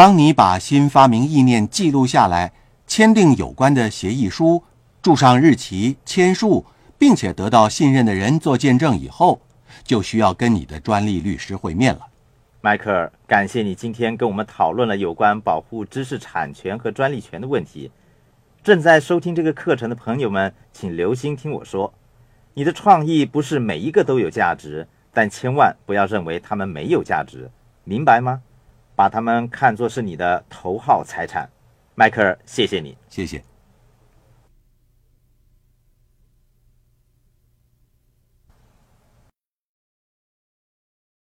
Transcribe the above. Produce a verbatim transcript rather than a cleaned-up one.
当你把新发明意念记录下来，签订有关的协议书，注上日期，签署，并且得到信任的人做见证以后，就需要跟你的专利律师会面了。 迈克尔，感谢你今天跟我们讨论了有关保护知识产权和专利权的问题。正在收听这个课程的朋友们，请留心听我说，你的创意不是每一个都有价值，但千万不要认为它们没有价值，明白吗？把它们看作是你的头号财产。迈克尔，谢谢你。 谢谢。